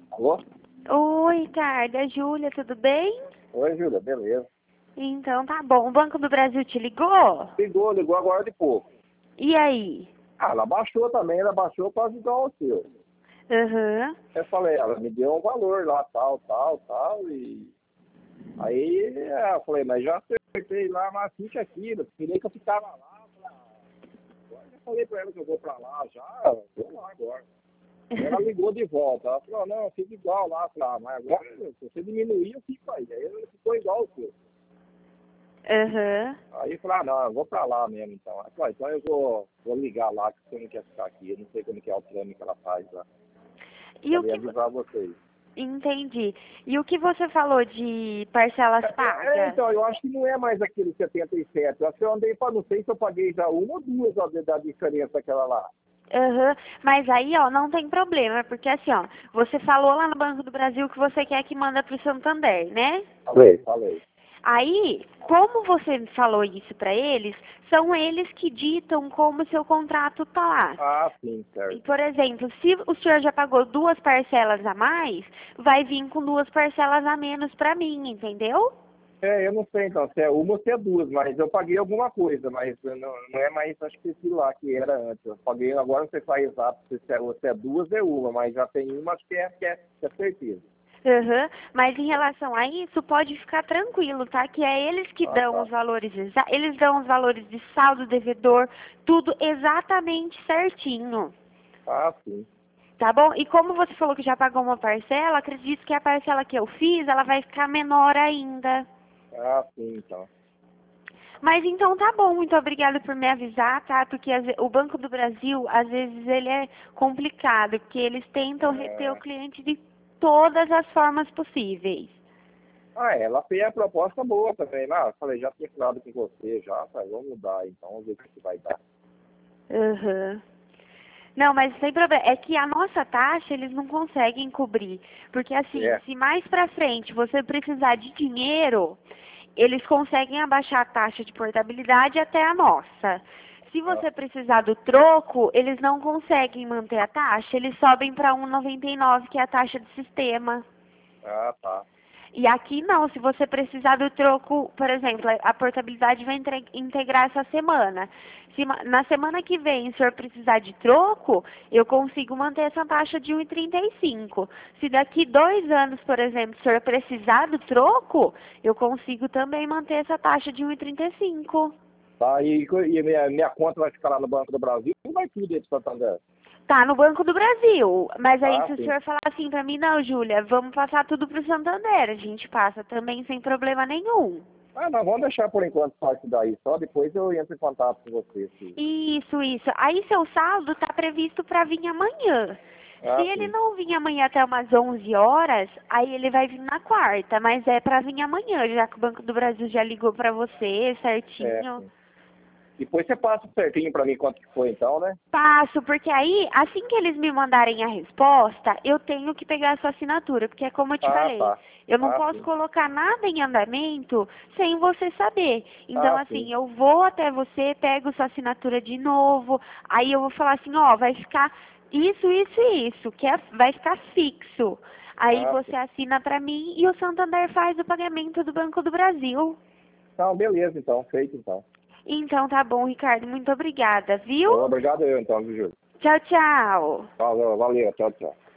Alô? Oi, Ricardo, é Júlia, tudo bem? Oi, Júlia, beleza. Então tá bom. O Banco do Brasil te ligou? Ligou agora de pouco. E aí? Ah, ela baixou também, ela baixou quase igual ao seu. Aham. Eu falei, ela me deu um valor lá, tal, e aí eu falei, mas já acertei lá, mas fica aquilo, queria que eu ficava lá. Agora já falei pra ela que eu vou pra lá já, vou lá agora. Aí ela ligou de volta, ela falou, não, fica igual lá, mas agora se você diminuir, eu fico aí. Aí ela ficou igual ao seu. Aham. Aí eu falei, ah, não, eu vou pra lá mesmo, então. Aí, então eu vou ligar lá, que você não quer ficar aqui. Eu não sei como que é o plano que ela faz lá. E o Falei que... avisar vocês. Entendi. E o que você falou de parcelas pagas? Então, eu acho que não é mais aquele 77. Eu acho que eu andei para não sei se eu paguei já uma ou duas da diferença aquela lá. Aham. Mas aí, ó, não tem problema, porque assim, ó, você falou lá no Banco do Brasil que você quer que manda pro Santander, né? Falei. Aí, como você falou isso pra eles, são eles que ditam como seu contrato tá lá. Ah, sim, E, certo. por exemplo, se o senhor já pagou 2 parcelas a mais, vai vir com 2 parcelas a menos para mim, entendeu? Eu não sei então, se é uma ou se é duas, mas eu paguei alguma coisa, mas não é mais, acho que esse lá que era antes. Eu paguei, agora não sei falar exato se é duas, é uma, mas já tem uma, acho que é certeza. Uhum. Mas em relação a isso, pode ficar tranquilo, tá? Que é eles que Ah, dão tá. os valores, eles dão os valores de saldo, devedor, tudo exatamente certinho. Ah, sim. Tá bom? E como você falou que já pagou uma parcela, acredito que a parcela que eu fiz, ela vai ficar menor ainda. Ah, sim, então. Mas então tá bom, muito obrigada por me avisar, tá? Porque o Banco do Brasil, às vezes, ele é complicado, porque eles tentam reter o É. cliente de todas as formas possíveis. Ela fez a proposta boa também. Lá, eu falei, já tinha falado com você, já, tá, vamos mudar, então, vamos ver o que vai dar. Uhum. Não, mas sem problema. É que a nossa taxa eles não conseguem cobrir. Porque assim, É. se mais pra frente você precisar de dinheiro, eles conseguem abaixar a taxa de portabilidade até a nossa. Se Ah, você precisar do troco, eles não conseguem manter a taxa, eles sobem para 1,99, que é a taxa de sistema. tá. E aqui não, se você precisar do troco, por exemplo, a portabilidade vai integrar essa semana. Se na semana que vem o senhor precisar de troco, eu consigo manter essa taxa de 1,35. Se daqui 2 anos, por exemplo, o senhor precisar do troco, eu consigo também manter essa taxa de 1,35. Tá, e minha conta vai ficar lá no Banco do Brasil, não vai tudo aí de Santander. Tá no Banco do Brasil, mas aí Ah, se o sim. senhor falar assim pra mim, não, Júlia, vamos passar tudo pro Santander, a gente passa também sem problema nenhum. Não, vamos deixar por enquanto só isso daí, só depois eu entro em contato com você. Sim. Isso, isso. Aí seu saldo está previsto para vir amanhã. Se Ah, ele sim. não vir amanhã até umas 11 horas, aí ele vai vir na quarta, mas é para vir amanhã, já que o Banco do Brasil já ligou para você certinho. Sim. Depois você passa certinho pra mim quanto que foi então, né? Passo, porque aí, assim que eles me mandarem a resposta, eu tenho que pegar a sua assinatura, porque é como eu te Ah, falei, tá. eu não Ah, posso sim. colocar nada em andamento sem você saber. Então, Ah, sim. assim, eu vou até você, pego sua assinatura de novo, aí eu vou falar assim, ó, vai ficar isso, isso e isso, que vai ficar fixo. Aí Ah, sim. você assina pra mim e o Santander faz o pagamento do Banco do Brasil. Então, beleza, então. Feito, então. Então tá bom, Ricardo, muito obrigada, viu? Obrigado eu, então, viu, Júlio? Tchau, tchau. Valeu, tchau, tchau.